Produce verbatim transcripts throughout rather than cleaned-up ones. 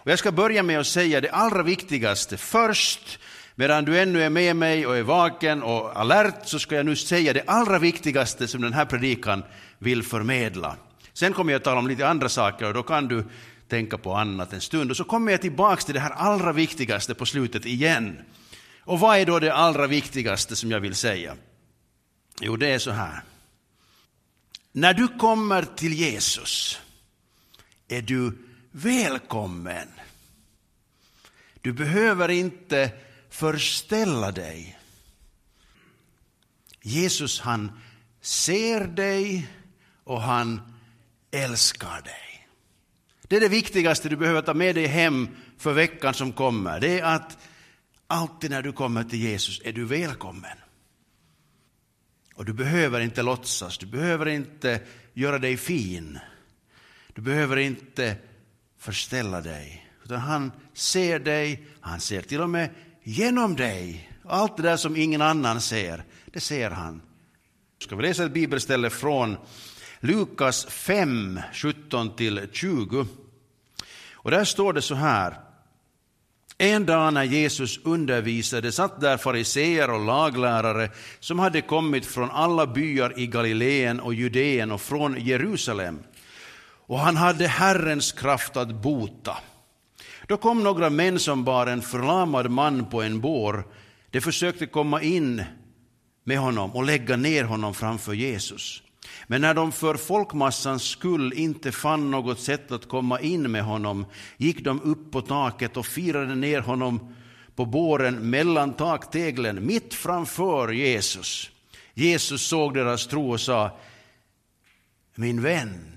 Och jag ska börja med att säga det allra viktigaste först. Medan du ännu är med mig och är vaken och alert, så ska jag nu säga det allra viktigaste som den här predikan vill förmedla. Sen kommer jag att tala om lite andra saker, och då kan du tänka på annat en stund. Och så kommer jag tillbaka till det här allra viktigaste på slutet igen. Och vad är då det allra viktigaste som jag vill säga? Jo, det är så här. När du kommer till Jesus är du välkommen. Du behöver inte förställa dig. Jesus, han ser dig och han älskar dig. Det är det viktigaste du behöver ta med dig hem för veckan som kommer. Det är att alltid när du kommer till Jesus är du välkommen. Och du behöver inte låtsas, du behöver inte göra dig fin. Du behöver inte förställa dig. Utan han ser dig, han ser till och med genom dig. Allt det där som ingen annan ser, det ser han. Ska vi läsa ett bibelställe från Lukas fem, sjutton till tjugo. Och där står det så här. En dag när Jesus undervisade satt där fariseer och laglärare som hade kommit från alla byar i Galileen och Judeen och från Jerusalem. Och han hade Herrens kraft att bota. Då kom några män som bar en förlamad man på en bår. De försökte komma in med honom och lägga ner honom framför Jesus. Men när de för folkmassans skull inte fann något sätt att komma in med honom, gick de upp på taket och firade ner honom på båren mellan takteglen mitt framför Jesus. Jesus såg deras tro och sa: min vän,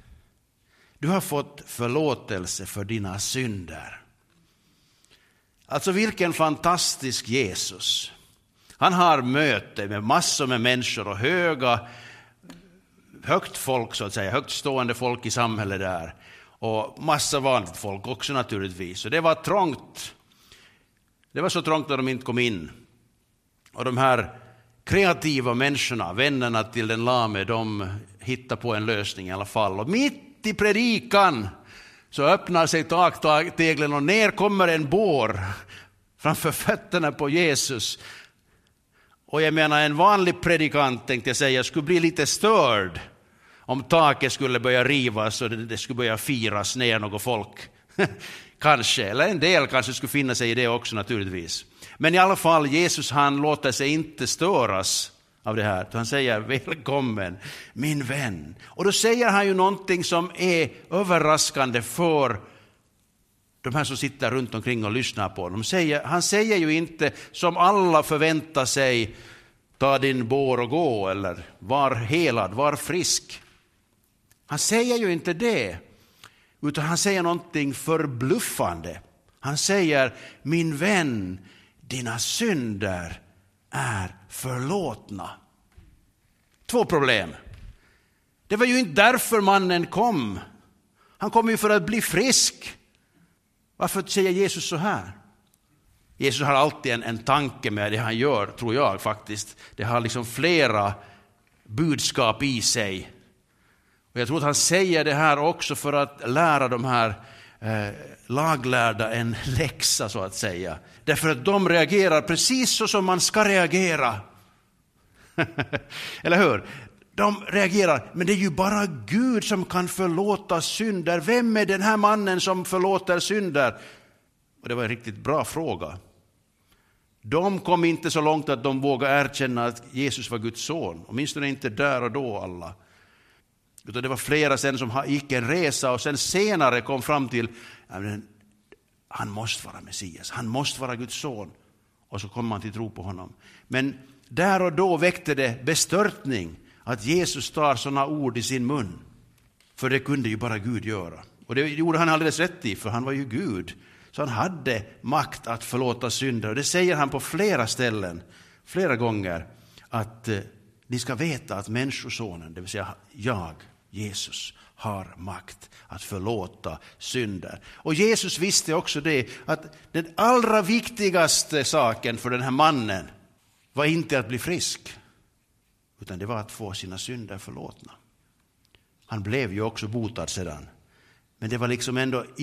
du har fått förlåtelse för dina synder. Alltså vilken fantastisk Jesus. Han har möte med massor med människor och höga, högt folk så att säga, högt stående folk i samhället där. Och massa vanligt folk också naturligtvis. Och det var trångt. Det var så trångt att de inte kom in. Och de här kreativa människorna, vännerna till den lame, de hittade på en lösning i alla fall. Och mitt i predikan så öppnar sig takteglen och ner kommer en bår framför fötterna på Jesus. Och jag menar, en vanlig predikant, tänkte jag säga, skulle bli lite störd om taket skulle börja rivas och det skulle börja firas ner något folk. Kanske, eller en del kanske skulle finna sig i det också naturligtvis. Men i alla fall, Jesus han låter sig inte störas av det här. Han säger: välkommen min vän. Och då säger han ju någonting som är överraskande för de här som sitter runt omkring och lyssnar på honom. Säger, han säger ju inte som alla förväntar sig: ta din bår och gå, eller var helad, var frisk. Han säger ju inte det, utan han säger någonting förbluffande. Han säger: min vän, dina synder är förlåtna. Två problem. Det var ju inte därför mannen kom. Han kom ju för att bli frisk. Varför säger Jesus så här? Jesus har alltid en, en tanke med det han gör, tror jag faktiskt. Det har liksom flera budskap i sig. Och jag tror att han säger det här också för att lära de här eh, laglärda en läxa så att säga. Därför att de reagerar precis så som man ska reagera. Eller hur? De reagerar, men det är ju bara Gud som kan förlåta synder. Vem är den här mannen som förlåter synder? Och det var en riktigt bra fråga. De kom inte så långt att de vågade erkänna att Jesus var Guds son. Åtminstone inte där och då alla. Utan det var flera sen som gick en resa och sen senare kom fram till att han måste vara Messias. Han måste vara Guds son. Och så kom man till tro på honom. Men där och då väckte det bestörtning att Jesus tar sådana ord i sin mun. För det kunde ju bara Gud göra. Och det gjorde han alldeles rätt i, för han var ju Gud. Så han hade makt att förlåta synder. Och det säger han på flera ställen, flera gånger. Att eh, ni ska veta att människosonen, det vill säga jag, Jesus, har makt att förlåta synder. Och Jesus visste också det, att den allra viktigaste saken för den här mannen var inte att bli frisk. Utan det var att få sina synder förlåtna. Han blev ju också botad sedan. Men det var liksom ändå i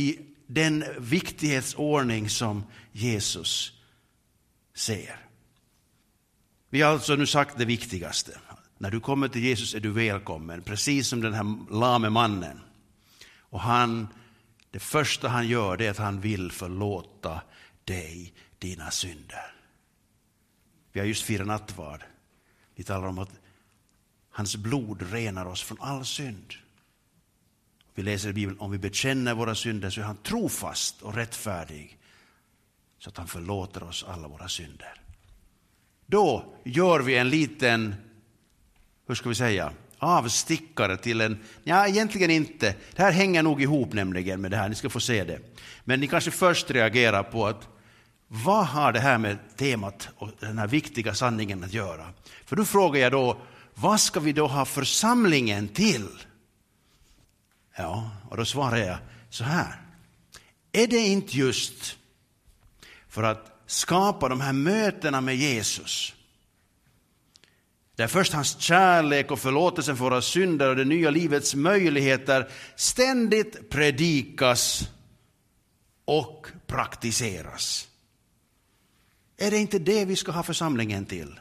den viktighetsordning som Jesus ser. Vi har alltså nu sagt det viktigaste. När du kommer till Jesus är du välkommen, precis som den här lame mannen. Och han, det första han gör det är att han vill förlåta dig dina synder. Vi har just firat nattvard. Vi talar om att hans blod renar oss från all synd. Vi läser i Bibeln, om vi bekänner våra synder så är han trofast och rättfärdig så att han förlåter oss alla våra synder. Då gör vi en liten, hur ska vi säga, avstickare till en, ja egentligen inte, det här hänger nog ihop nämligen med det här, ni ska få se det. Men ni kanske först reagerar på att vad har det här med temat och den här viktiga sanningen att göra? För då frågar jag då, vad ska vi då ha församlingen till? Ja, och då svarar jag så här. Är det inte just för att skapa de här mötena med Jesus? Där först hans kärlek och förlåtelsen för våra synder och det nya livets möjligheter ständigt predikas och praktiseras. Är det inte det vi ska ha församlingen till?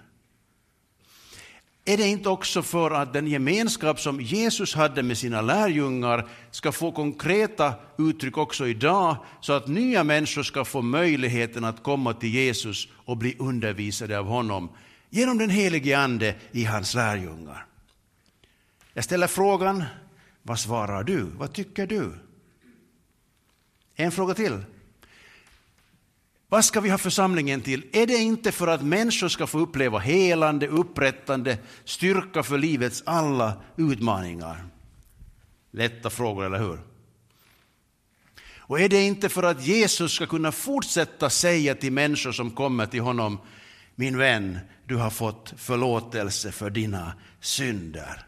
Är det inte också för att den gemenskap som Jesus hade med sina lärjungar ska få konkreta uttryck också idag, så att nya människor ska få möjligheten att komma till Jesus och bli undervisade av honom genom den helige ande i hans lärjungar? Jag ställer frågan, vad svarar du? Vad tycker du? En fråga till. Vad ska vi ha församlingen till? Är det inte för att människor ska få uppleva helande, upprättande, styrka för livets alla utmaningar? Lätta frågor, eller hur? Och är det inte för att Jesus ska kunna fortsätta säga till människor som kommer till honom, min vän, du har fått förlåtelse för dina synder?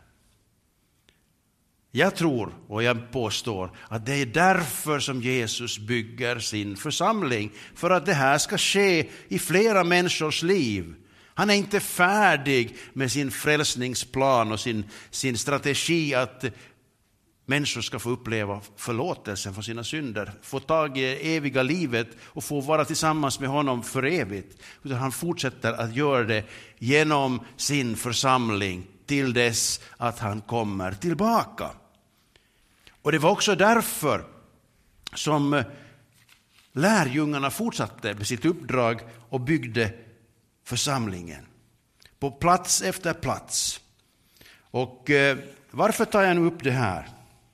Jag tror och jag påstår att det är därför som Jesus bygger sin församling. För att det här ska ske i flera människors liv. Han är inte färdig med sin frälsningsplan och sin, sin strategi att människor ska få uppleva förlåtelsen för sina synder. Få tag i eviga livet och få vara tillsammans med honom för evigt. Utan han fortsätter att göra det genom sin församling till dess att han kommer tillbaka. Och det var också därför som lärjungarna fortsatte med sitt uppdrag och byggde församlingen på plats efter plats. Och eh, varför tar jag nu upp det här?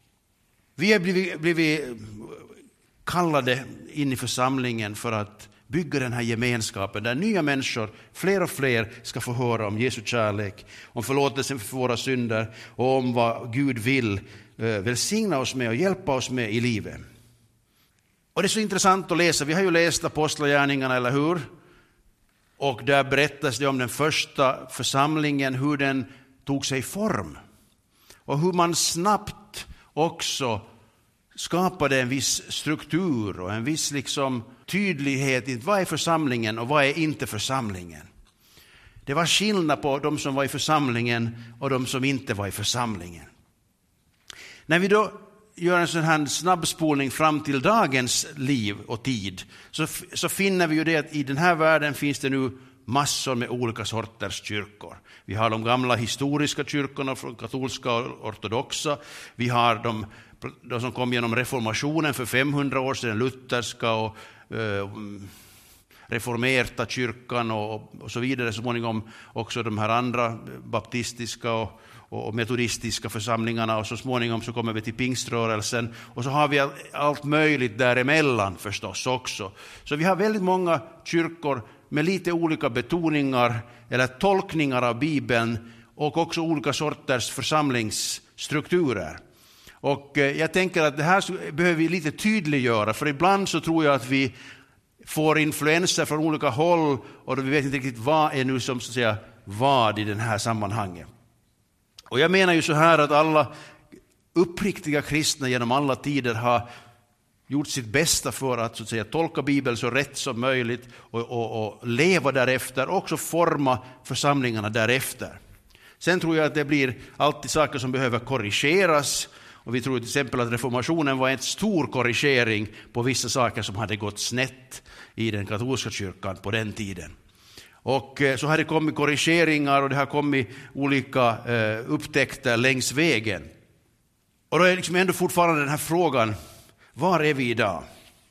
Vi har blivit, blivit kallade in i församlingen för att bygga den här gemenskapen där nya människor, fler och fler, ska få höra om Jesu kärlek, om förlåtelsen för våra synder och om vad Gud vill välsigna oss med och hjälpa oss med i livet. Och det är så intressant att läsa. Vi har ju läst Apostlagärningarna, eller hur? Och där berättas det om den första församlingen, hur den tog sig form. Och hur man snabbt också skapade en viss struktur och en viss liksom tydlighet i vad är församlingen och vad är inte församlingen. Det var skillnad på de som var i församlingen och de som inte var i församlingen. När vi då gör en sån här snabbspolning fram till dagens liv och tid, så, så finner vi ju det att i den här världen finns det nu massor med olika sorters kyrkor. Vi har de gamla historiska kyrkorna från katolska och ortodoxa. Vi har de, de som kom genom reformationen för femhundra år sedan, lutherska och eh, reformerta kyrkan och, och så vidare. Så småningom också de här andra baptistiska och och metodistiska församlingarna, och så småningom så kommer vi till pingströrelsen, och så har vi allt möjligt däremellan förstås också. Så vi har väldigt många kyrkor med lite olika betoningar eller tolkningar av Bibeln och också olika sorters församlingsstrukturer. Och jag tänker att det här behöver vi lite tydliggöra, för ibland så tror jag att vi får influenser från olika håll och vi vet inte riktigt vad är nu som så att säga vad i den här sammanhanget. Och jag menar ju så här att alla uppriktiga kristna genom alla tider har gjort sitt bästa för att, så att säga, tolka Bibeln så rätt som möjligt och, och, och leva därefter och också forma församlingarna därefter. Sen tror jag att det blir alltid saker som behöver korrigeras Och vi tror till exempel att reformationen var en stor korrigering på vissa saker som hade gått snett i den katolska kyrkan på den tiden. Och så har det kommit korrigeringar och det har kommit olika eh, upptäckter längs vägen. Och då är liksom ändå fortfarande den här frågan, var är vi idag?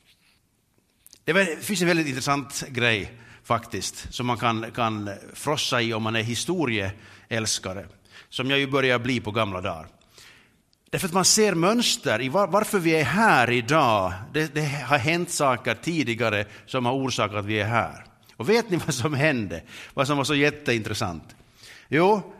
Det finns en väldigt intressant grej faktiskt som man kan, kan frossa i om man är historieälskare, som jag ju börjar bli på gamla dagar. Därför att man ser mönster i var, varför vi är här idag. Det, det har hänt saker tidigare som har orsakat att vi är här. Och vet ni vad som hände? Vad som var så jätteintressant? Jo,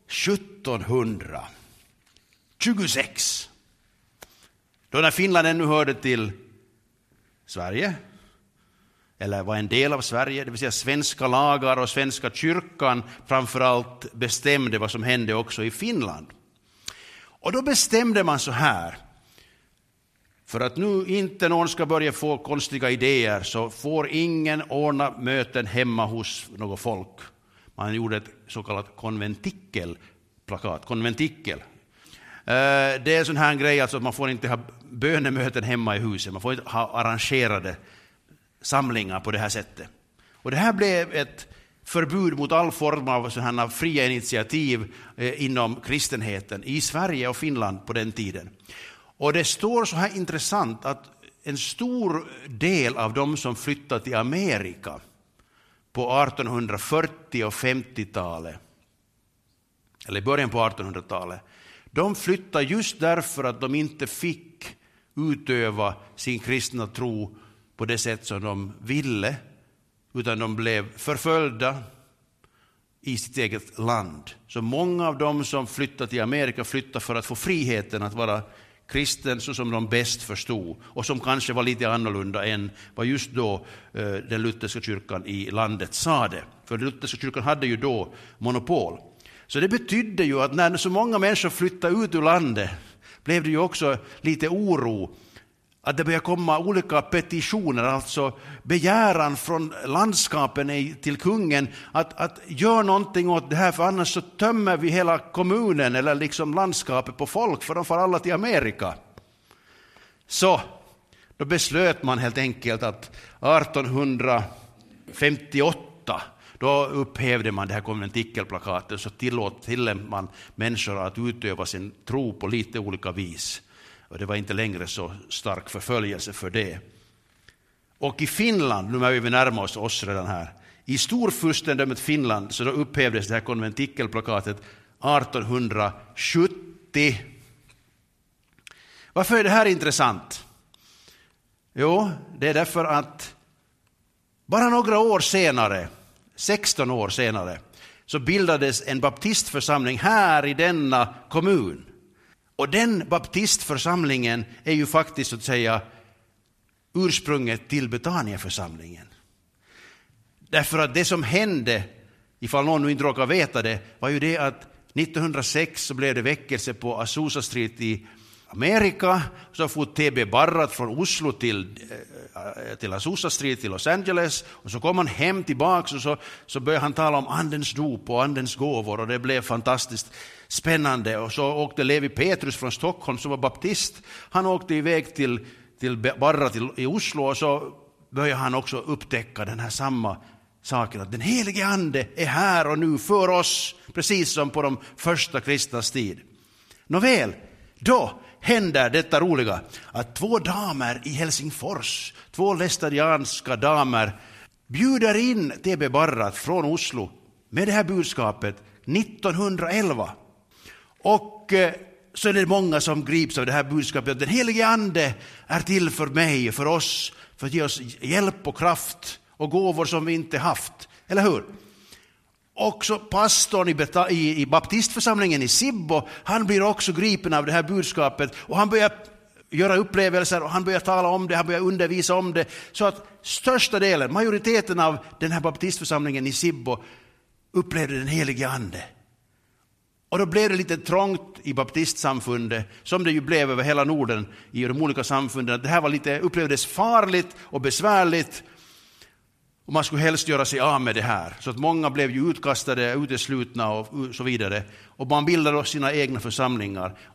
sjuttonhundratjugosex. Då när Finland ännu hörde till Sverige, eller var en del av Sverige, det vill säga svenska lagar och svenska kyrkan framförallt bestämde vad som hände också i Finland. Och då bestämde man så här, för att nu inte någon ska börja få konstiga idéer så får ingen ordna möten hemma hos något folk. Man gjorde ett så kallat konventikelplakat, konventikel. Det är en sån här grej alltså att man får inte ha bönemöten hemma i huset, man får inte ha arrangerade samlingar på det här sättet. Och det här blev ett förbud mot all form av sådana fria initiativ eh, inom kristenheten i Sverige och Finland på den tiden. Och det står så här intressant att en stor del av de som flyttade till Amerika på artonhundrafyrtio- och femtiotalet, eller i början på artonhundratalet, de flyttade just därför att de inte fick utöva sin kristna tro på det sätt som de ville, utan de blev förföljda i sitt eget land. Så många av dem som flyttade till Amerika flyttade för att få friheten att vara kristen så som de bäst förstod och som kanske var lite annorlunda än vad just då eh, den lutherska kyrkan i landet sa det. För den lutherska kyrkan hade ju då monopol. Så det betydde ju att när så många människor flyttade ut ur landet blev det ju också lite oro. Att det börjar komma olika petitioner, alltså begäran från landskapen till kungen att, att göra någonting åt det här, för annars så tömmer vi hela kommunen eller liksom landskapet på folk, för de får alla till Amerika. Så då beslöt man helt enkelt att artonhundrafemtioåtta då upphävde man det här konventikelplakatet, så tillåt till man människor att utöva sin tro på lite olika vis. Och det var inte längre så stark förföljelse för det. Och i Finland, nu är vi närmare oss, oss redan här, i storfurstendömet Finland så då upphävdes det här konventikelplakatet artonhundrasjuttio. Varför är det här intressant? Jo, det är därför att bara några år senare, sexton år senare, så bildades en baptistförsamling här i denna kommun. Och den baptistförsamlingen är ju faktiskt så att säga ursprunget till Betaniaförsamlingen. Därför att det som hände, ifall någon nu inte råkar veta det, var ju det att nittonhundrasex så blev det väckelse på Azusa Street i Amerika. Så får T B Barrat från Oslo till, till Azusa Street till Los Angeles. Och så kom han hem tillbaka och så, så började han tala om andens dop och andens gåvor. Och det blev fantastiskt spännande. Och så åkte Levi Petrus från Stockholm som var baptist. Han åkte iväg till, till Barrat till, i Oslo och så började han också upptäcka den här samma saken. Att den helige ande är här och nu för oss. Precis som på de första kristnas tid. Nåväl, då händer detta roliga att två damer i Helsingfors, två lästadianska damer, bjuder in T B Barrat från Oslo med det här budskapet nittonhundraelva. Och eh, så är det många som grips av det här budskapet att den helige ande är till för mig och för oss, för att ge oss hjälp och kraft och gåvor som vi inte haft. Eller hur? Också pastorn i, beta- i, i baptistförsamlingen i Sibbo, han blir också gripen av det här budskapet och han börjar göra upplevelser och han börjar tala om det, han börjar undervisa om det. Så att största delen, majoriteten av den här baptistförsamlingen i Sibbo upplevde den helige ande. Och då blev det lite trångt i baptistsamfundet, som det ju blev över hela Norden i de olika samfunden. Det här var lite, upplevdes farligt och besvärligt. Och man skulle helst göra sig av med det här. Så att många blev ju utkastade, uteslutna och så vidare. Och man bildade sina egna församlingar. Och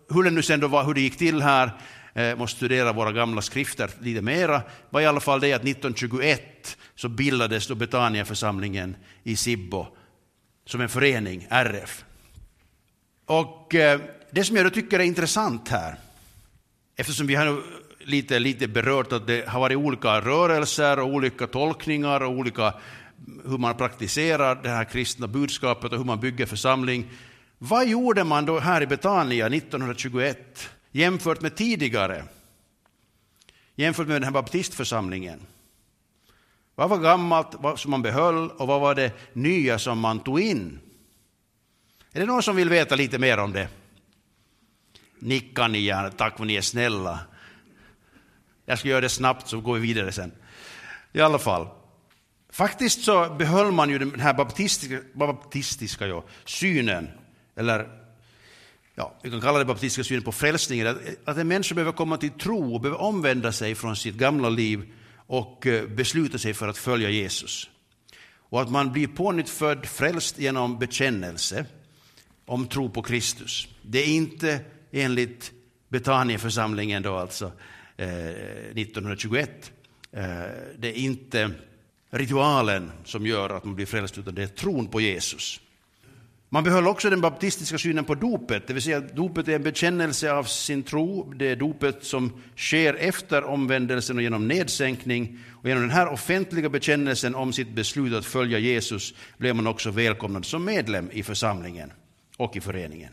hur det nu sen då var, hur det gick till här, eh, måste studera våra gamla skrifter lite mera, var i alla fall det att nittonhundratjugoett så bildades då Betaniaförsamlingen i Sibbo som en förening, R F. Och eh, det som jag då tycker är intressant här, eftersom vi har lite, lite berört att det har varit olika rörelser och olika tolkningar och olika hur man praktiserar det här kristna budskapet och hur man bygger församling. Vad gjorde man då här i Betania nittonhundratjugoett jämfört med tidigare? Jämfört med den här baptistförsamlingen. Vad var gammalt vad som man behöll och vad var det nya som man tog in? Är det någon som vill veta lite mer om det? Nickar ni gärna, tack för ni är snälla. Jag ska göra det snabbt så går vi vidare sen. I alla fall. Faktiskt så behöll man ju den här baptistiska, baptistiska ja, synen, eller ja, vi kan kalla det baptistiska synen på frälsningen, att, att en människa behöver komma till tro och behöver omvända sig från sitt gamla liv och besluta sig för att följa Jesus. Och att man blir på nytt född frälst genom bekännelse om tro på Kristus. Det är inte enligt Betaniaförsamlingen då alltså eh, nittonhundratjugoett. Eh, det är inte ritualen som gör att man blir frälst, utan det är tron på Jesus. Man behöll också den baptistiska synen på dopet, det vill säga att dopet är en bekännelse av sin tro. Det är dopet som sker efter omvändelsen och genom nedsänkning. Och genom den här offentliga bekännelsen om sitt beslut att följa Jesus blev man också välkomnad som medlem i församlingen och i föreningen.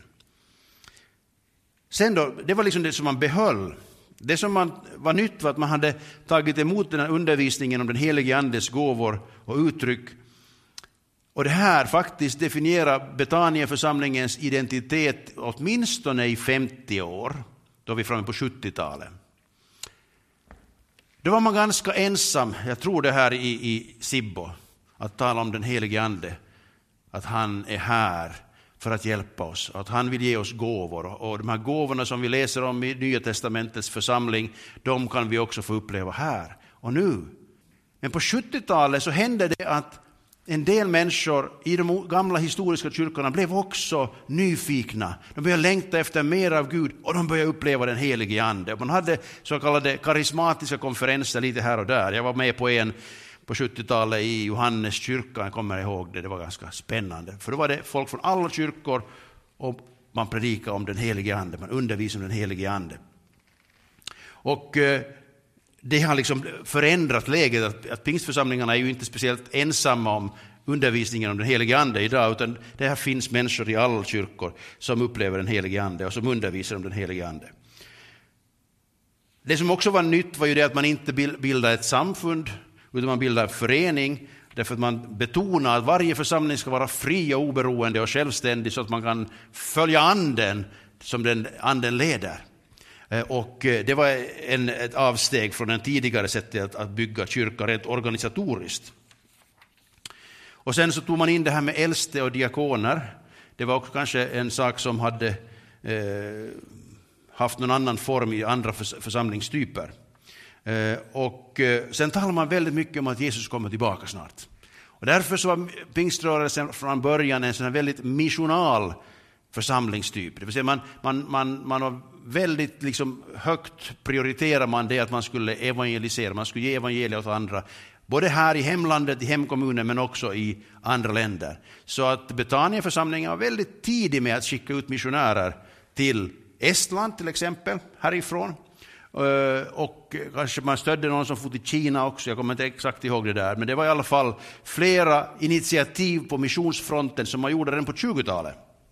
Sen då, det var liksom det som man behöll. Det som man var nytt var att man hade tagit emot den här undervisningen om den helige andes gåvor och uttryck. Och det här faktiskt definierar Betaniaförsamlingens identitet åtminstone i femtio år, då vi är framme på sjuttiotalet. Då var man ganska ensam, jag tror det här i, i Sibbo, att tala om den helige ande. Att han är här för att hjälpa oss, att han vill ge oss gåvor. Och de här gåvorna som vi läser om i Nya testamentets församling, de kan vi också få uppleva här och nu. Men på sjuttiotalet så hände det att en del människor i de gamla historiska kyrkorna blev också nyfikna. De började längta efter mer av Gud och de började uppleva den helige ande. Man hade så kallade karismatiska konferenser lite här och där. Jag var med på en på sjuttiotalet i Johannes kyrka, jag kommer ihåg det, det var ganska spännande. För då var det folk från alla kyrkor och man predikade om den helige ande, man undervisade om den helige ande. Och eh, det har liksom förändrat läget, att, att pingstförsamlingarna är ju inte speciellt ensamma om undervisningen om den helige ande idag, utan det här finns människor i alla kyrkor som upplever den helige ande och som undervisar om den helige ande. Det som också var nytt var ju det att man inte bildade ett samfund, utan man bildar en förening, därför att man betonar att varje församling ska vara fri och oberoende och självständig så att man kan följa anden som den anden leder. Och det var en, ett avsteg från den tidigare sättet att, att bygga kyrka rent organisatoriskt. Och sen så tog man in det här med äldste och diakoner. Det var också kanske en sak som hade eh, haft någon annan form i andra förs- församlingstyper. Eh, och eh, sen talar man väldigt mycket om att Jesus kommer tillbaka snart. Och därför så var pingströrelsen från början en sån här väldigt missional församlingstyp. Det vill säga man, man, man, man har väldigt liksom högt prioriterar man det att man skulle evangelisera, man skulle ge evangeliet åt andra. Både här i hemlandet, i hemkommunen, men också i andra länder. Så att Betaniaförsamlingen var väldigt tidig med att skicka ut missionärer till Estland till exempel, härifrån. Och kanske man stödde någon som fått i Kina också, jag kommer inte exakt ihåg det där. Men det var i alla fall flera initiativ på missionsfronten som man gjorde redan på tjugotalet.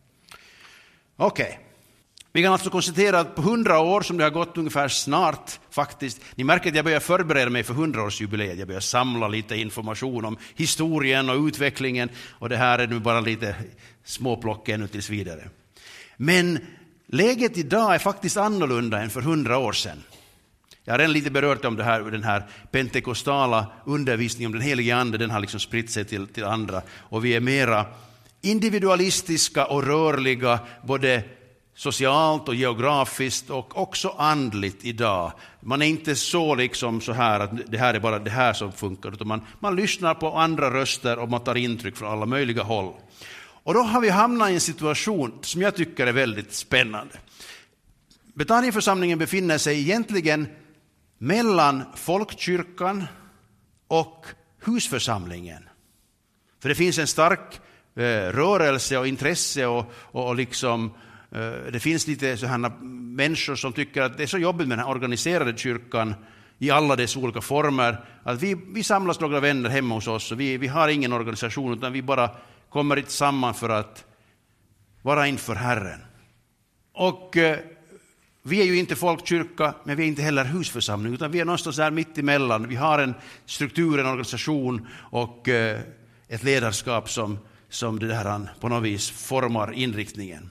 Okej. Okay. Vi kan alltså konstatera att på hundra år som det har gått ungefär snart faktiskt. Ni märker att jag börjar förbereda mig för hundraårsjubileet. Jag börjar samla lite information om historien och utvecklingen. Och det här är nu bara lite småplock ännu tills vidare. Men läget idag är faktiskt annorlunda än för hundra år sedan. Jag har redan lite berört om det här, den här pentekostala undervisningen om den helige ande. Den har liksom spritt sig till, till andra. Och vi är mera individualistiska och rörliga både socialt och geografiskt och också andligt idag. Man är inte så liksom så här att det här är bara det här som funkar, utan man, man lyssnar på andra röster och man tar intryck från alla möjliga håll. Och då har vi hamnat i en situation som jag tycker är väldigt spännande. Betaniaförsamlingen befinner sig egentligen mellan folkkyrkan och husförsamlingen. För det finns en stark eh, rörelse och intresse och, och, och liksom, eh, det finns lite sådana människor som tycker att det är så jobbigt med den här organiserade kyrkan i alla dess olika former. Att vi, vi samlas några vänner hemma hos oss och vi, vi har ingen organisation utan vi bara kommer hit samman för att vara inför Herren. Och eh, vi är ju inte folkkyrka, men vi är inte heller husförsamling, utan vi är någonstans där mitt emellan. Vi har en struktur, en organisation och eh, ett ledarskap som, som det här på något vis formar inriktningen.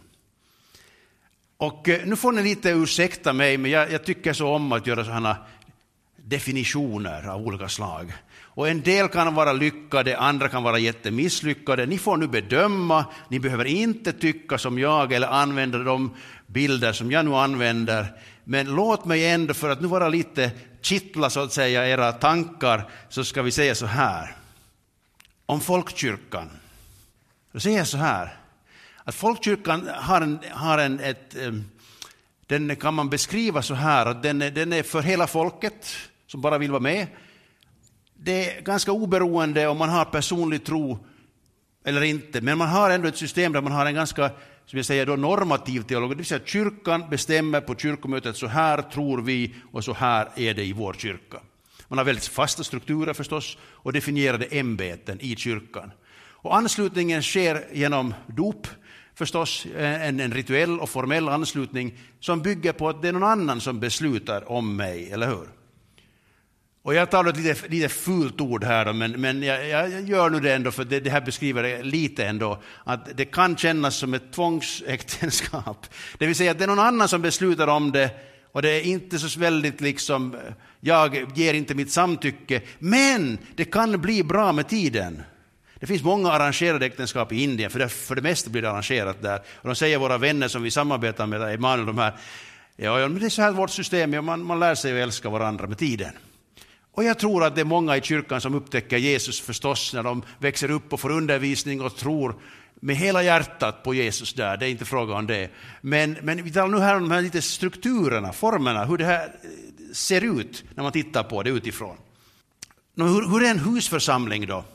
Och eh, nu får ni lite ursäkta mig, men jag, jag tycker så om att göra sådana definitioner av olika slag. Och en del kan vara lyckade, andra kan vara jättemisslyckade. Ni får nu bedöma, ni behöver inte tycka som jag eller använda de bilder som jag nu använder. Men låt mig ändå, för att nu vara lite kittla så att säga era tankar, så ska vi säga så här. Om folkkyrkan, då säger jag så här. Att folkkyrkan har en, har en ett, den kan man beskriva så här, att den är, den är för hela folket som bara vill vara med. Det är ganska oberoende om man har personlig tro eller inte, men man har ändå ett system där man har en ganska, som jag säger då, normativ teologi. Det vill säga att kyrkan bestämmer på kyrkomötet, så här tror vi och så här är det i vår kyrka. Man har väldigt fasta strukturer förstås och definierade ämbeten i kyrkan. Och anslutningen sker genom dop, förstås en, en rituell och formell anslutning som bygger på att det är någon annan som beslutar om mig, eller hur? Och jag tar ett lite, lite fult ord här, då, men, men jag, jag gör nu det ändå, för det, det här beskriver det lite ändå, att det kan kännas som ett tvångsäktenskap. Det vill säga att det är någon annan som beslutar om det, och det är inte så väldigt liksom, jag ger inte mitt samtycke, men det kan bli bra med tiden. Det finns många arrangerade äktenskap i Indien, för det, för det mesta blir det arrangerat där. Och de säger våra vänner som vi samarbetar med, Emanuel, de här, ja, ja, men det är så här vårt system, ja, man, man lär sig att älska varandra med tiden. Och jag tror att det är många i kyrkan som upptäcker Jesus förstås när de växer upp och får undervisning och tror med hela hjärtat på Jesus där. Det är inte fråga om det. Men, men vi talar nu här om de här lite strukturerna, formerna, hur det här ser ut när man tittar på det utifrån. Hur, hur är en husförsamling då?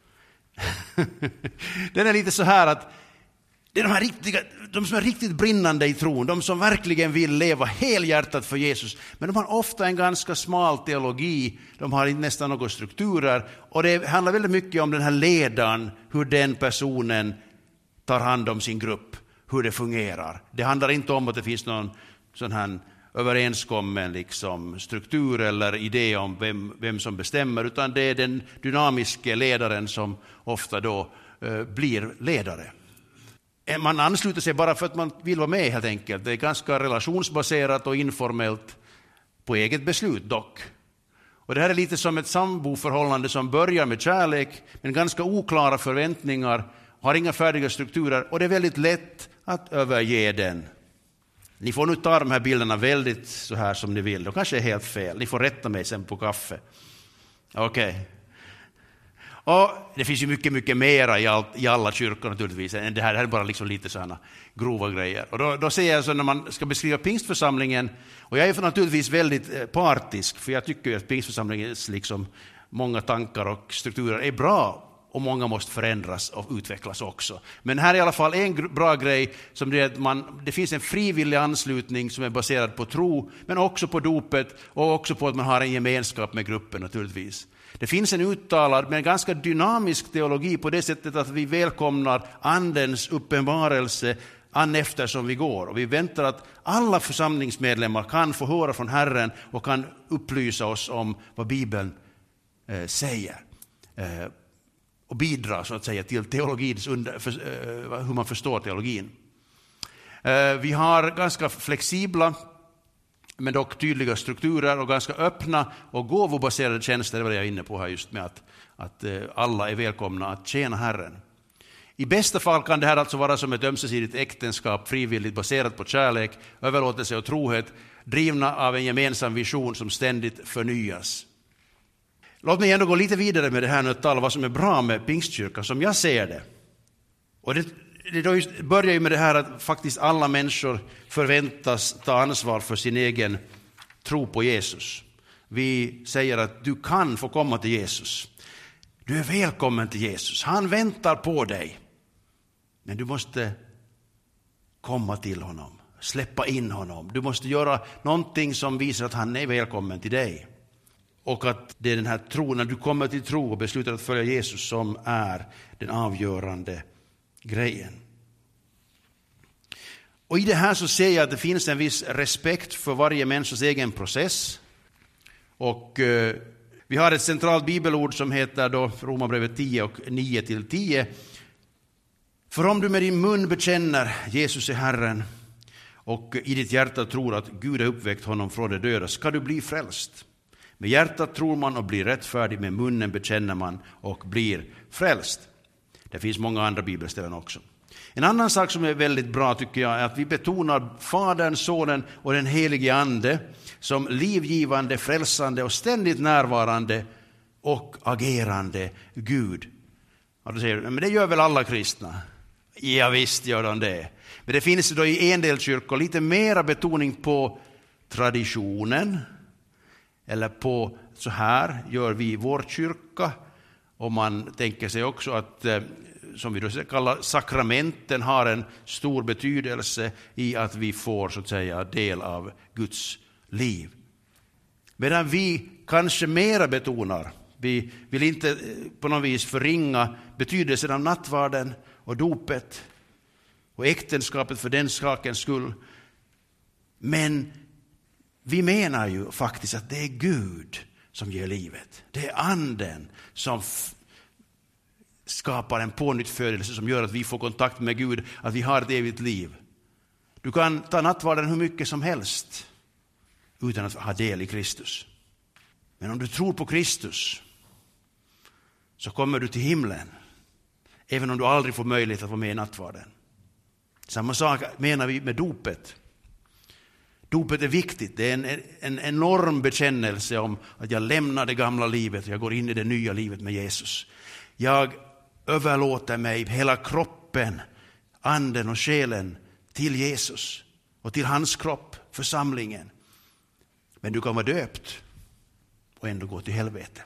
Den är lite så här att det är de här riktiga, de som är riktigt brinnande i tron, de som verkligen vill leva helhjärtat för Jesus, men de har ofta en ganska smal teologi, de har nästan några strukturer, och det handlar väldigt mycket om den här ledaren, hur den personen tar hand om sin grupp, hur det fungerar. Det handlar inte om att det finns någon sån här överenskommen liksom struktur eller idé om vem, vem som bestämmer, utan det är den dynamiska ledaren som ofta då eh, blir ledare. Man ansluter sig bara för att man vill vara med helt enkelt. Det är ganska relationsbaserat och informellt på eget beslut dock. Och det här är lite som ett samboförhållande som börjar med kärlek men ganska oklara förväntningar, har inga färdiga strukturer och det är väldigt lätt att överge den. Ni får nu ta de här bilderna väldigt så här som ni vill. De kanske är helt fel. Ni får rätta mig sen på kaffe. Okej. Okay. Och det finns ju mycket, mycket mera i, all, i alla kyrkor naturligtvis. Det här, det här är bara liksom lite sådana grova grejer. Och då, då ser jag så när man ska beskriva pingstförsamlingen, och jag är naturligtvis väldigt partisk, för jag tycker att pingstförsamlingens liksom många tankar och strukturer är bra, och många måste förändras och utvecklas också. Men här är i alla fall en bra grej, som det är att man, det finns en frivillig anslutning som är baserad på tro, men också på dopet och också på att man har en gemenskap med gruppen naturligtvis. Det finns en uttalad men ganska dynamisk teologi på det sättet att vi välkomnar andens uppenbarelse an efter som vi går. Och vi väntar att alla församlingsmedlemmar kan få höra från Herren och kan upplysa oss om vad Bibeln eh, säger. Eh, och bidra så att säga till teologins under, för, eh, hur man förstår teologin. Eh, vi har ganska flexibla men dock tydliga strukturer och ganska öppna och gåvobaserade tjänster. Det var det jag är inne på här just med att, att eh, alla är välkomna att tjäna Herren. I bästa fall kan det här alltså vara som ett ömsesidigt äktenskap, frivilligt baserat på kärlek, överlåtelse och trohet, drivna av en gemensam vision som ständigt förnyas. Låt mig ändå gå lite vidare med det här nu och tala vad som är bra med Pingstkyrkan som jag ser det. Och det, det börjar ju med det här att faktiskt alla människor förväntas ta ansvar för sin egen tro på Jesus. Vi säger att du kan få komma till Jesus. Du är välkommen till Jesus. Han väntar på dig. Men du måste komma till honom. Släppa in honom. Du måste göra någonting som visar att han är välkommen till dig. Och att det är den här tron, när du kommer till tro och beslutar att följa Jesus, som är den avgörande grejen. Och i det här så ser jag att det finns en viss respekt för varje människas egen process. Och eh, vi har ett centralt bibelord som heter då Romarbrevet tio och nio till tio. För om du med din mun bekänner Jesus är Herren och i ditt hjärta tror att Gud har uppväckt honom från de döda, ska du bli frälst. Med hjärtat tror man och blir rättfärdig, med munnen bekänner man och blir frälst. Det finns många andra bibelställen också. En annan sak som är väldigt bra tycker jag är att vi betonar Fadern, Sonen och den helige Ande som livgivande, frälsande och ständigt närvarande och agerande Gud. Och då säger du, men det gör väl alla kristna? Ja, visst gör de det. Men det finns då i en del kyrkor lite mera betoning på traditionen. Eller på så här gör vi i vår kyrka. Och man tänker sig också att, som vi då kallar sakramenten, har en stor betydelse i att vi får så att säga del av Guds liv. Medan vi kanske mera betonar, vi vill inte på något vis förringa betydelsen av nattvarden och dopet och äktenskapet för den sakens skull. Men vi menar ju faktiskt att det är Gud som ger livet. Det är anden som f- skapar en pånyttfödelse som gör att vi får kontakt med Gud, att vi har ett evigt liv. Du kan ta nattvarden hur mycket som helst utan att ha del i Kristus. Men om du tror på Kristus så kommer du till himlen, även om du aldrig får möjlighet att vara med i nattvarden. Samma sak menar vi med dopet. Dopet är viktigt. Det är en, en enorm bekännelse om att jag lämnar det gamla livet och jag går in i det nya livet med Jesus. Jag överlåter mig hela kroppen, anden och själen till Jesus och till hans kropp, församlingen. Men du kan vara döpt och ändå gå till helvete.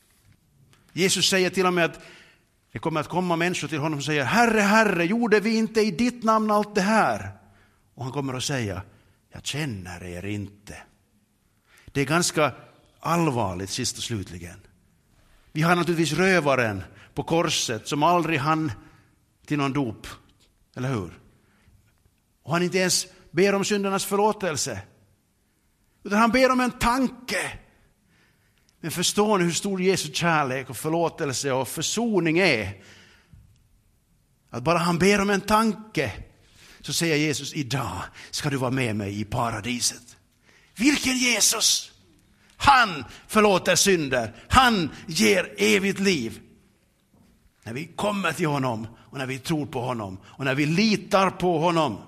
Jesus säger till och med att det kommer att komma människor till honom och säger: Herre, Herre, gjorde vi inte i ditt namn allt det här? Och han kommer att säga: jag känner er inte. Det är ganska allvarligt sist och slutligen. Vi har naturligtvis rövaren på korset som aldrig hann till någon dop, eller hur? Och han inte ens ber om syndernas förlåtelse, utan han ber om en tanke. Men förstår ni hur stor Jesu kärlek och förlåtelse och försoning är? Att bara han ber om en tanke, så säger Jesus: idag ska du vara med mig i paradiset. Vilken Jesus! Han förlåter synder. Han ger evigt liv. När vi kommer till honom och när vi tror på honom och när vi litar på honom.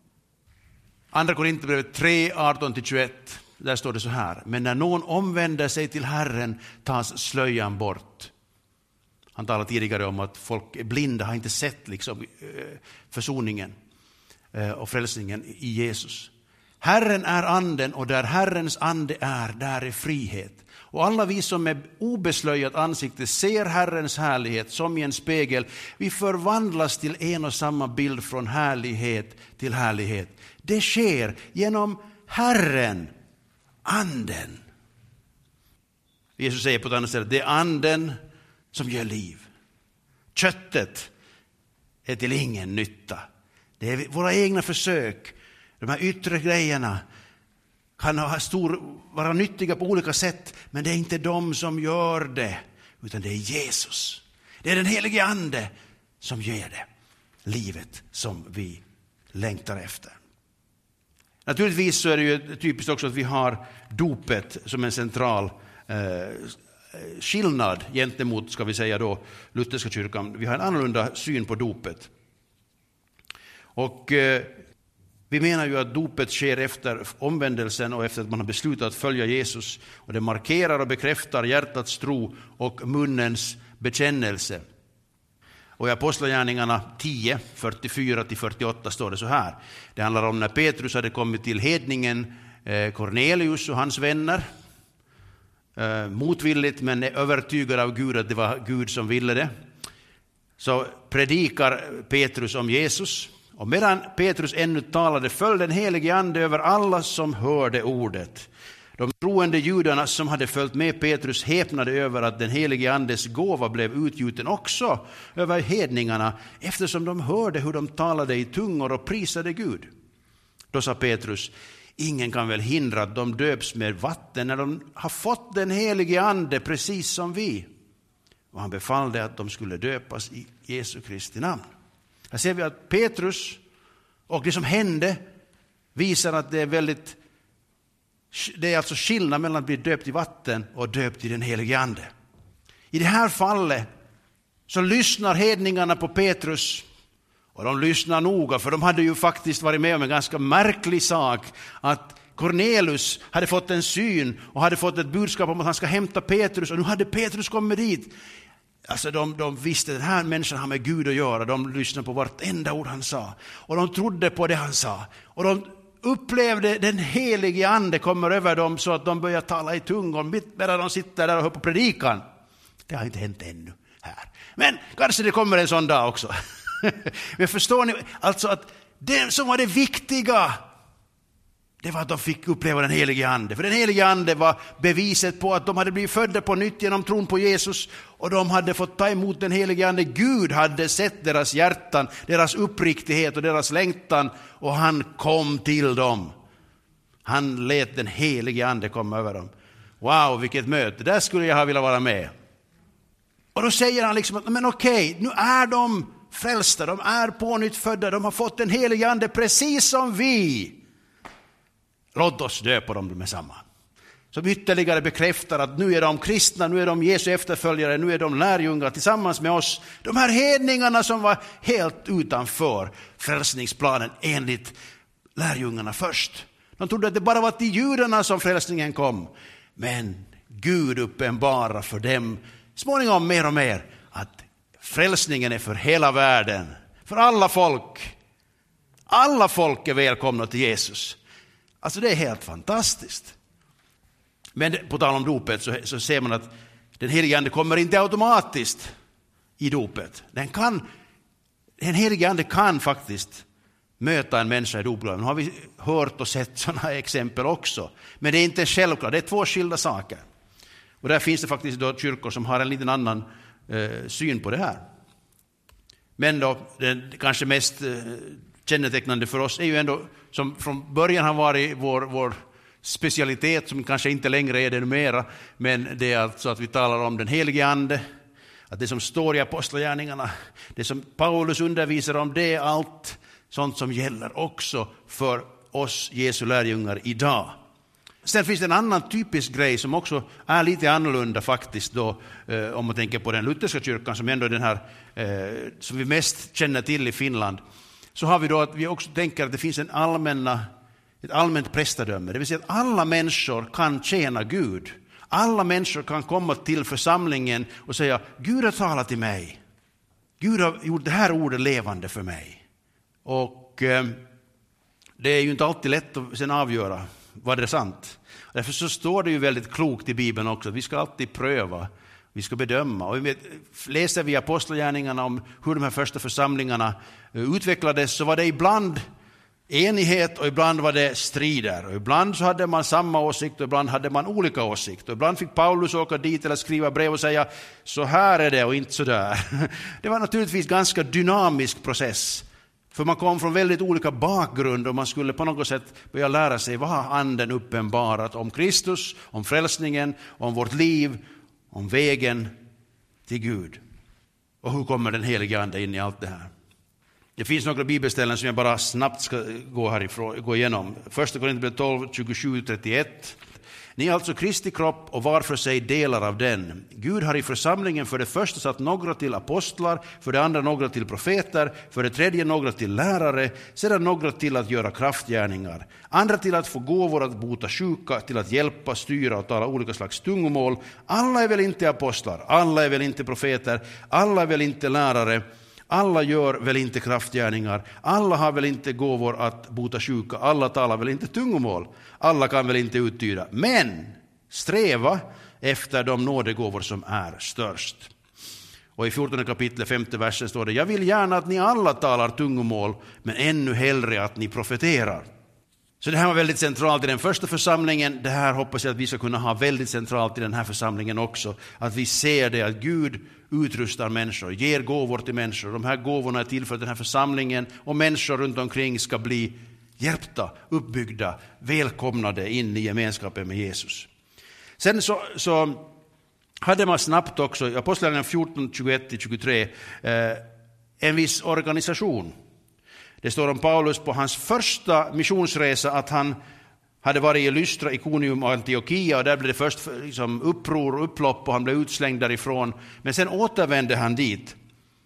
Andra Korinthierbrevet tre, arton till tjugoett. Där står det så här: men när någon omvänder sig till Herren tas slöjan bort. Han talade tidigare om att folk är blinda, har inte sett liksom försoningen och frälsningen i Jesus. Herren är anden, och där Herrens ande är, där är frihet. Och alla vi som med obeslöjat ansikte ser Herrens härlighet som i en spegel, vi förvandlas till en och samma bild från härlighet till härlighet. Det sker genom Herren, anden. Jesus säger på ett annat sätt: det är anden som ger liv. Köttet är till ingen nytta. Det är våra egna försök. De här yttre grejerna kan ha stor, vara nyttiga på olika sätt, men det är inte de som gör det, utan det är Jesus. Det är den helige ande som ger det livet som vi längtar efter. Naturligtvis så är det ju typiskt också att vi har dopet som en central eh, skillnad gentemot, ska vi säga då, lutherska kyrkan. Vi har en annorlunda syn på dopet. Och eh, vi menar ju att dopet sker efter omvändelsen och efter att man har beslutat att följa Jesus. Och det markerar och bekräftar hjärtats tro och munnens bekännelse. Och i Apostlagärningarna tio, fyrtiofyra till fyrtioåtta står det så här. Det handlar om när Petrus hade kommit till hedningen Cornelius och hans vänner. Motvilligt men övertygad av Gud att det var Gud som ville det. Så predikar Petrus om Jesus. Och medan Petrus ännu talade föll den helige ande över alla som hörde ordet. De troende judarna som hade följt med Petrus häpnade över att den helige andes gåva blev utgjuten också över hedningarna, eftersom de hörde hur de talade i tungor och prisade Gud. Då sa Petrus: ingen kan väl hindra att de döps med vatten när de har fått den helige ande precis som vi. Och han befallde att de skulle döpas i Jesu Kristi namn. Här ser vi att Petrus och det som hände visar att det är väldigt det är alltså skillnad mellan att bli döpt i vatten och döpt i den helige ande. I det här fallet så lyssnar hedningarna på Petrus, och de lyssnar noga, för de hade ju faktiskt varit med om en ganska märklig sak, att Cornelius hade fått en syn och hade fått ett budskap om att han ska hämta Petrus, och nu hade Petrus kommit dit. Alltså de, de visste att den här människan har med Gud att göra. De lyssnade på vartenda ord han sa, och de trodde på det han sa, och de upplevde den helige ande kommer över dem så att de börjar tala i tungor mitt medan de sitter där och hör på predikan. Det har inte hänt ännu här, men kanske det kommer en sån dag också. Men förstår ni alltså att det som var det viktiga, det var att de fick uppleva den helige ande. För den helige ande var beviset på att de hade blivit födda på nytt genom tron på Jesus. Och de hade fått ta emot den helige ande. Gud hade sett deras hjärtan, deras uppriktighet och deras längtan. Och han kom till dem. Han lät den helige ande komma över dem. Wow, vilket möte. Där skulle jag ha velat vara med. Och då säger han liksom att men okej, nu är de frälsta. De är på nytt födda. De har fått den helige ande precis som vi. Låt oss döpa dem med samma. Som ytterligare bekräftar att nu är de kristna, nu är de Jesu efterföljare, nu är de lärjungar tillsammans med oss. De här hedningarna som var helt utanför frälsningsplanen enligt lärjungarna först. De trodde att det bara var till judarna som frälsningen kom. Men Gud uppenbarar för dem småningom mer och mer att frälsningen är för hela världen. För alla folk. Alla folk är välkomna till Jesus. Alltså det är helt fantastiskt. Men på tal om dopet så, så ser man att den helige ande kommer inte automatiskt i dopet. Den, kan, den helige ande kan faktiskt möta en människa i dopgraven. Nu har vi hört och sett sådana exempel också. Men det är inte självklart, det är två skilda saker. Och där finns det faktiskt då kyrkor som har en liten annan eh, syn på det här. Men då, det kanske mest eh, kännetecknande för oss är ju ändå, som från början har varit vår, vår specialitet, som kanske inte längre är det numera, men det är alltså att vi talar om den helige ande, att det som står i apostlagärningarna, det som Paulus undervisar om, det är allt sånt som gäller också för oss Jesu lärjungar idag. Sen finns det en annan typisk grej som också är lite annorlunda faktiskt då, eh, om man tänker på den lutherska kyrkan som ändå är den här eh, som vi mest känner till i Finland. Så har vi då att vi också tänker att det finns en allmänna, ett allmänt prästadöme. Det vill säga att alla människor kan tjäna Gud. Alla människor kan komma till församlingen och säga: Gud har talat till mig. Gud har gjort det här ordet levande för mig. Och eh, det är ju inte alltid lätt att sen avgöra vad det är sant. Därför så står det ju väldigt klokt i Bibeln också. Vi ska alltid pröva. Vi ska bedöma. Och vi vet, läser vi apostlagärningarna om hur de här första församlingarna utvecklades, så var det ibland enighet och ibland var det strider. Och ibland så hade man samma åsikt och ibland hade man olika åsikt. Och ibland fick Paulus åka dit eller skriva brev och säga: så här är det och inte så där. Det var naturligtvis ganska dynamisk process. För man kom från väldigt olika bakgrund och man skulle på något sätt börja lära sig vad har anden uppenbarat om Kristus, om frälsningen, om vårt liv, om vägen till Gud. Och hur kommer den helige ande in i allt det här? Det finns några bibelställen som jag bara snabbt ska gå, härifrån, gå igenom. Första Korinthierbrevet tolv, tjugosju till trettioett. Ni är alltså Kristi kropp och var för sig delar av den. Gud har i församlingen för det första satt några till apostlar, för det andra några till profeter, för det tredje några till lärare, sedan några till att göra kraftgärningar, andra till att få gåvor att bota sjuka, till att hjälpa, styra och tala olika slags tungomål. Alla är väl inte apostlar, alla är väl inte profeter, alla är väl inte lärare. Alla gör väl inte kraftgärningar. Alla har väl inte gåvor att bota sjuka. Alla talar väl inte tungomål. Alla kan väl inte uttyda. Men sträva efter de nådegåvor som är störst. Och i fjortonde kapitlet, femte versen står det: jag vill gärna att ni alla talar tungomål, men ännu hellre att ni profeterar. Så det här var väldigt centralt i den första församlingen. Det här hoppas jag att vi ska kunna ha väldigt centralt i den här församlingen också. Att vi ser det, att Gud utrustar människor, ger gåvor till människor. De här gåvorna är till för den här församlingen, och människor runt omkring ska bli hjälpta, uppbyggda, välkomnade in i gemenskapen med Jesus. Sen så, så hade man snabbt också i Apostlagärningarna fjorton, tjugoett till tjugotre eh, en viss organisation. Det står om Paulus på hans första missionsresa att han hade varit i Lystra, Iconium och Antiochia, och där blev det först liksom uppror och upplopp och han blev utslängd därifrån. Men sen återvände han dit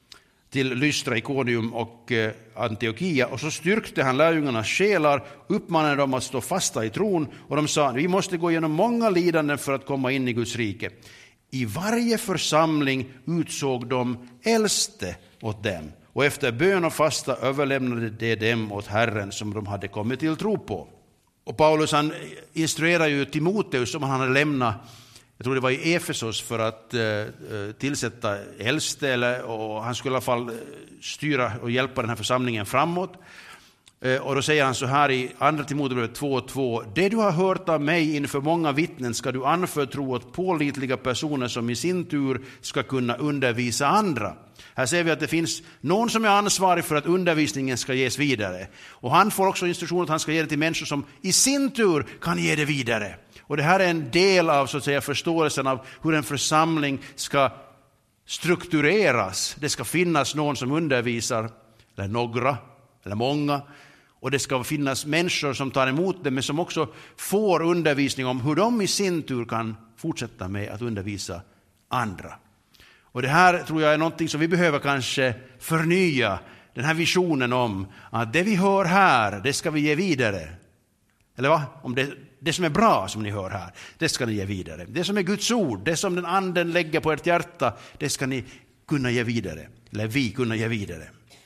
till Lystra, Iconium och Antiochia, och så styrkte han lärjungarnas själar, uppmanade dem att stå fasta i tron, och de sa: vi måste gå igenom många lidanden för att komma in i Guds rike. I varje församling utsåg de äldste åt dem, och efter bön och fasta överlämnade de dem åt Herren som de hade kommit till tro på. Och Paulus han instruerar ju Timoteus som han hade lämnat, jag tror det var i Efesos, för att eh, tillsätta äldste, eller, och han skulle i alla fall styra och hjälpa den här församlingen framåt. Eh, och då säger han så här i andra Timoteusbrevet två två: det du har hört av mig inför många vittnen ska du anförtro åt pålitliga personer som i sin tur ska kunna undervisa andra. Här ser vi att det finns någon som är ansvarig för att undervisningen ska ges vidare. Och han får också instruktion att han ska ge det till människor som i sin tur kan ge det vidare. Och det här är en del av så att säga förståelsen av hur en församling ska struktureras. Det ska finnas någon som undervisar, eller några, eller många. Och det ska finnas människor som tar emot det, men som också får undervisning om hur de i sin tur kan fortsätta med att undervisa andra. Och det här tror jag är någonting som vi behöver kanske förnya. Den här visionen om att det vi hör här, det ska vi ge vidare. Eller va? Om det, det som är bra som ni hör här, det ska ni ge vidare. Det som är Guds ord, det som den anden lägger på ert hjärta, det ska ni kunna ge vidare. Eller vi kunna ge vidare.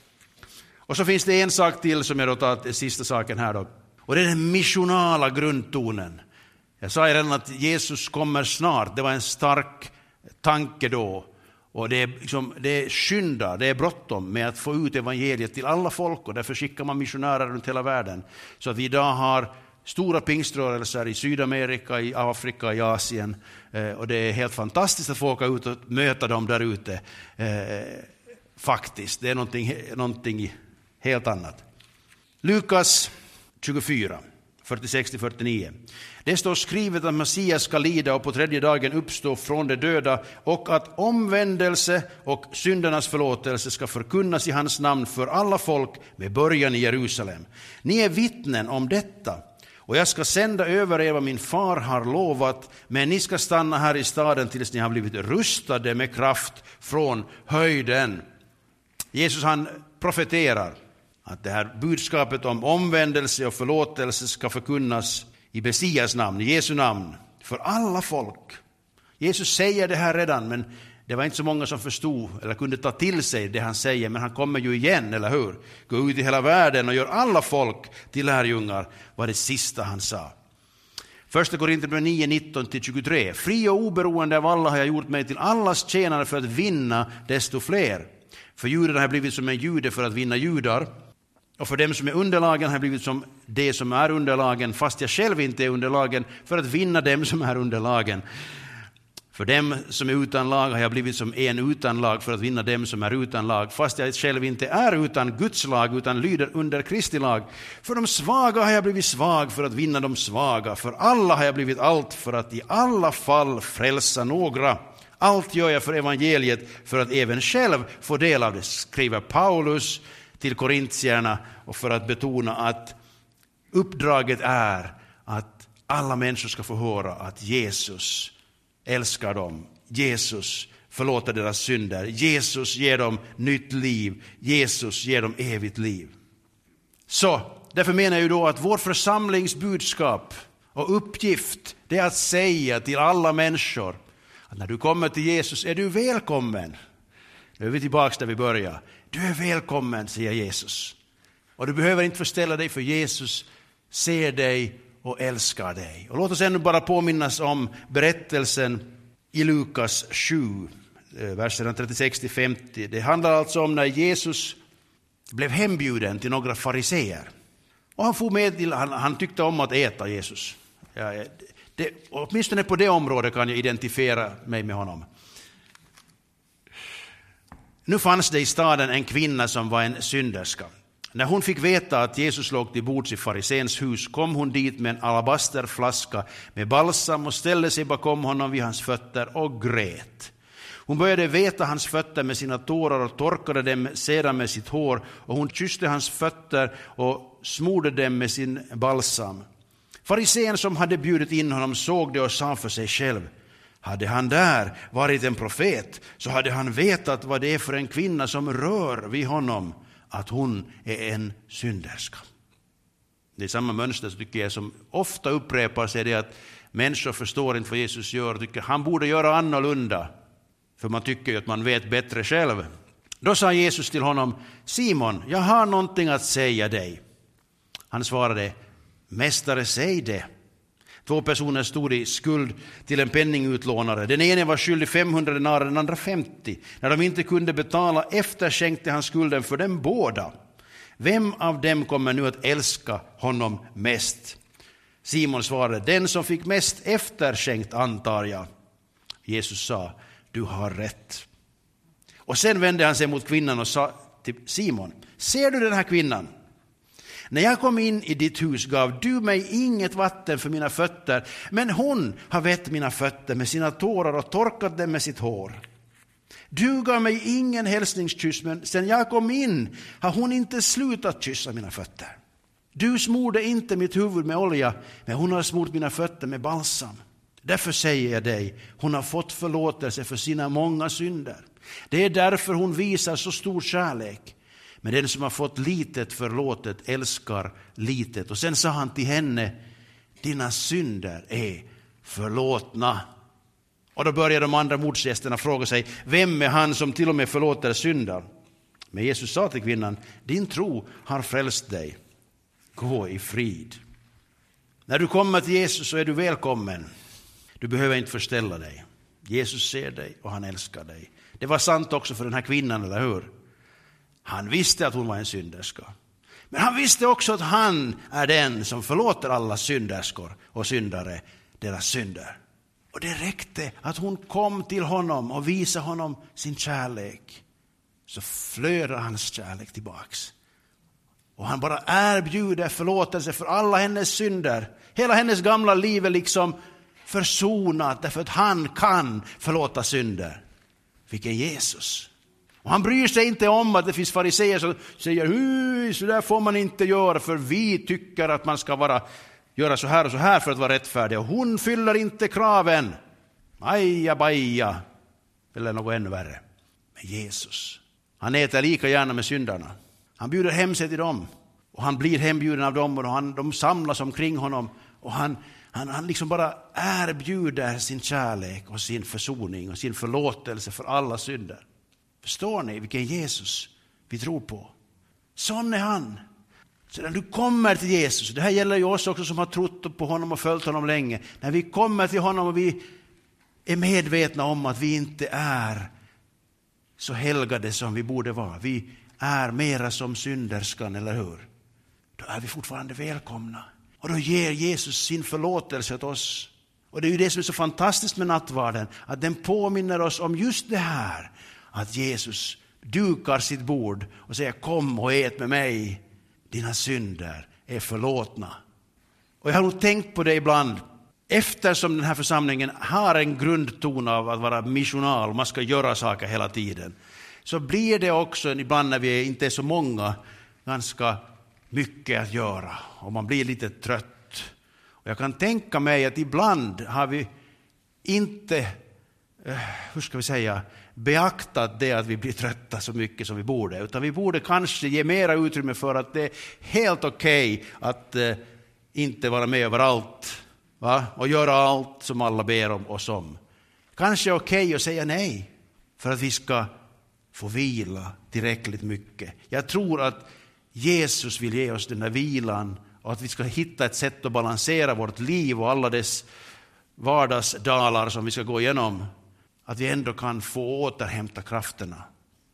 Och så finns det en sak till som jag då tar till sista saken här då. Och det är den missionala grundtonen. Jag sa redan att Jesus kommer snart. Det var en stark tanke då. Och det är, liksom, det är skynda, det är bråttom med att få ut evangeliet till alla folk. Och därför skickar man missionärer runt hela världen. Så att vi idag har stora pingströrelser i Sydamerika, i Afrika, i Asien. Eh, och det är helt fantastiskt att få åka ut och möta dem där ute. Eh, faktiskt, det är någonting, någonting helt annat. Lukas tjugofyra, fyrtiosex till fyrtionio. Det står skrivet att Messias ska lida och på tredje dagen uppstå från de döda, och att omvändelse och syndernas förlåtelse ska förkunnas i hans namn för alla folk med början i Jerusalem. Ni är vittnen om detta. Och jag ska sända över er vad min far har lovat, men ni ska stanna här i staden tills ni har blivit rustade med kraft från höjden. Jesus han profeterar att det här budskapet om omvändelse och förlåtelse ska förkunnas i Messias namn, i Jesu namn, för alla folk. Jesus säger det här redan, men det var inte så många som förstod eller kunde ta till sig det han säger. Men han kommer ju igen, eller hur? Gå ut i hela världen och gör alla folk till lärjungar, var det sista han sa. Första Korinthierbrevet nio, nitton till tjugotre. Fri och oberoende av alla har jag gjort mig till allas tjänare för att vinna desto fler. För judarna har blivit som en jude för att vinna judar. Och för dem som är underlagen har jag blivit som det som är underlagen, fast jag själv inte är underlagen, för att vinna dem som är underlagen. För dem som är utan lag har jag blivit som en utan lag, för att vinna dem som är utan lag, fast jag själv inte är utan Guds lag, utan lyder under Kristi lag. För de svaga har jag blivit svag, för att vinna de svaga. För alla har jag blivit allt, för att i alla fall frälsa några. Allt gör jag för evangeliet, för att även själv få del av det, skriver Paulus till korintierna, och för att betona att uppdraget är att alla människor ska få höra att Jesus älskar dem. Jesus förlåter deras synder. Jesus ger dem nytt liv. Jesus ger dem evigt liv. Så därför menar jag ju då att vår församlingsbudskap och uppgift, det är att säga till alla människor att när du kommer till Jesus är du välkommen. Nu är vi tillbaka där vi börjar. Du är välkommen, säger Jesus. Och du behöver inte förställa dig, för Jesus ser dig och älskar dig. Och låt oss ännu bara påminnas om berättelsen i Lukas sju, verserna trettiosex till femtio. Det handlar alltså om när Jesus blev hembjuden till några fariseer. Och han, får med till, han, han tyckte om att äta Jesus. Ja, det, åtminstone på det området kan jag identifiera mig med honom. Nu fanns det i staden en kvinna som var en synderska. När hon fick veta att Jesus låg till bords i farisens hus kom hon dit med en alabasterflaska med balsam och ställde sig bakom honom vid hans fötter och grät. Hon började veta hans fötter med sina tårar och torkade dem sedan med sitt hår, och hon kysste hans fötter och smorde dem med sin balsam. Farisén som hade bjudit in honom såg det och sa för sig själv: hade han där varit en profet så hade han vetat vad det är för en kvinna som rör vid honom, att hon är en synderska. Det är samma mönster, tycker jag, som ofta upprepar sig, det att människor förstår inte vad Jesus gör och tycker han borde göra annorlunda, för man tycker ju att man vet bättre själv. Då sa Jesus till honom: Simon, jag har någonting att säga dig. Han svarade: mästare, säg det. Två personer stod i skuld till en penningutlånare. Den ene var skyldig femhundra denarer, den andra femtio. När de inte kunde betala efterskänkte han skulden för dem båda. Vem av dem kommer nu att älska honom mest? Simon svarade: den som fick mest efterskänkt, antar jag. Jesus sa: du har rätt. Och sen vände han sig mot kvinnan och sa till Simon: ser du den här kvinnan? När jag kom in i ditt hus gav du mig inget vatten för mina fötter, men hon har vett mina fötter med sina tårar och torkat dem med sitt hår. Du gav mig ingen hälsningskyss, men sen jag kom in har hon inte slutat kyssa mina fötter. Du smorde inte mitt huvud med olja, men hon har smort mina fötter med balsam. Därför säger jag dig, hon har fått förlåtelse för sina många synder. Det är därför hon visar så stor kärlek. Men den som har fått litet förlåtet älskar litet. Och sen sa han till henne: dina synder är förlåtna. Och då började de andra bordsgästerna fråga sig: vem är han som till och med förlåter synder? Men Jesus sa till kvinnan: din tro har frälst dig. Gå i frid. När du kommer till Jesus så är du välkommen. Du behöver inte förställa dig. Jesus ser dig och han älskar dig. Det var sant också för den här kvinnan, eller hur? Han visste att hon var en synderska. Men han visste också att han är den som förlåter alla synderskor och syndare deras synder. Och det räckte att hon kom till honom och visade honom sin kärlek. Så flödar hans kärlek tillbaks. Och han bara erbjuder förlåtelse för alla hennes synder. Hela hennes gamla liv är liksom försonat därför att han kan förlåta synder. Vilken Jesus! Och han bryr sig inte om att det finns fariseer som säger: så där får man inte göra, för vi tycker att man ska vara, göra så här och så här för att vara rättfärdig. Och hon fyller inte kraven. Aja, baja. Eller något ännu värre. Men Jesus, han äter lika gärna med syndarna. Han bjuder hem sig till dem. Och han blir hembjuden av dem. Och han, de samlas omkring honom. Och han, han, han liksom bara erbjuder sin kärlek och sin försoning och sin förlåtelse för alla synder. Förstår ni vilken Jesus vi tror på? Sån är han. Så när du kommer till Jesus, det här gäller ju oss också som har trott på honom och följt honom länge. När vi kommer till honom och vi är medvetna om att vi inte är så helgade som vi borde vara. Vi är mera som synderskan, eller hur? Då är vi fortfarande välkomna. Och då ger Jesus sin förlåtelse åt oss. Och det är ju det som är så fantastiskt med nattvarden. Att den påminner oss om just det här. Att Jesus dukar sitt bord och säger: kom och ät med mig. Dina synder är förlåtna. Och jag har nog tänkt på det ibland. Eftersom den här församlingen har en grundton av att vara missional. Man ska göra saker hela tiden. Så blir det också ibland när vi inte är så många ganska mycket att göra. Och man blir lite trött. Och jag kan tänka mig att ibland har vi inte, hur ska vi säga, beaktat det att vi blir trötta så mycket som vi borde. Utan vi borde kanske ge mera utrymme för att det är helt okej okay att eh, inte vara med överallt. Va? Och göra allt som alla ber om oss om. Kanske är okej okay att säga nej. För att vi ska få vila tillräckligt mycket. Jag tror att Jesus vill ge oss den där vilan och att vi ska hitta ett sätt att balansera vårt liv och alla dess vardagsdalar som vi ska gå igenom. Att vi ändå kan få återhämta krafterna.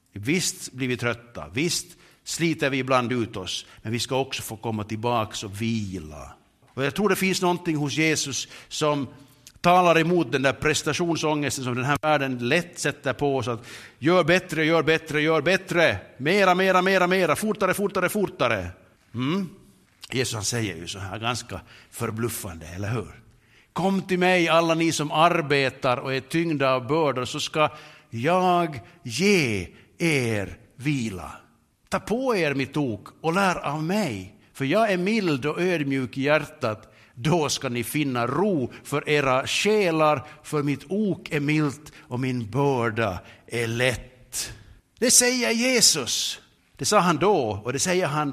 Visst blir vi trötta, visst sliter vi ibland ut oss, men vi ska också få komma tillbaka och vila. Och jag tror det finns någonting hos Jesus som talar emot den där prestationsångesten som den här världen lätt sätter på oss. Att gör bättre, gör bättre, gör bättre. Mera, mera, mera, mera. Fortare, fortare, fortare. Mm. Jesus han säger ju så här ganska förbluffande, eller hur? Kom till mig alla ni som arbetar och är tyngda av bördor, så ska jag ge er vila. Ta på er mitt ok och lär av mig. För jag är mild och ödmjuk i hjärtat. Då ska ni finna ro för era själar. För mitt ok är milt och min börda är lätt. Det säger Jesus. Det sa han då och det säger han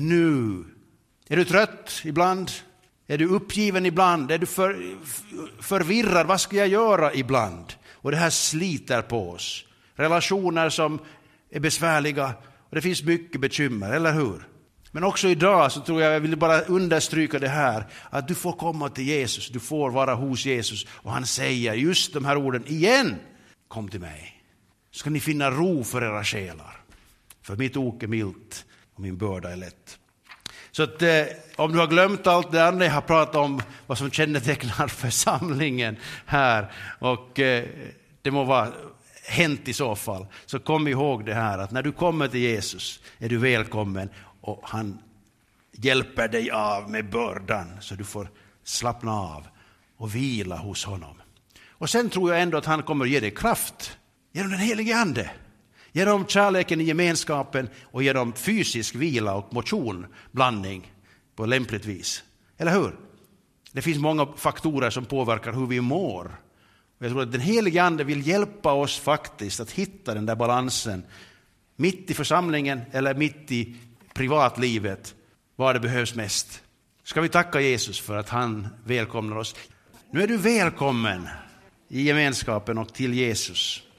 nu. Är du trött ibland? Är du uppgiven ibland? Är du för, förvirrad? Vad ska jag göra ibland? Och det här sliter på oss. Relationer som är besvärliga. Och det finns mycket bekymmer, eller hur? Men också idag så tror jag, jag vill bara understryka det här. Att du får komma till Jesus. Du får vara hos Jesus. Och han säger just de här orden igen. Kom till mig. Ska ni finna ro för era själar. För mitt ok är milt och min börda är lätt. Så att, eh, om du har glömt allt det andra jag har pratat om, vad som kännetecknar församlingen här, och eh, det må vara hänt i så fall, så kom ihåg det här att när du kommer till Jesus är du välkommen och han hjälper dig av med bördan så du får slappna av och vila hos honom. Och sen tror jag ändå att han kommer ge dig kraft genom den helige ande. Genom kärleken i gemenskapen och genom fysisk vila och motion, blandning på lämpligt vis. Eller hur? Det finns många faktorer som påverkar hur vi mår. Och jag tror att den helige ande vill hjälpa oss faktiskt att hitta den där balansen mitt i församlingen eller mitt i privatlivet, var det behövs mest. Ska vi tacka Jesus för att han välkomnar oss. Nu är du välkommen i gemenskapen och till Jesus.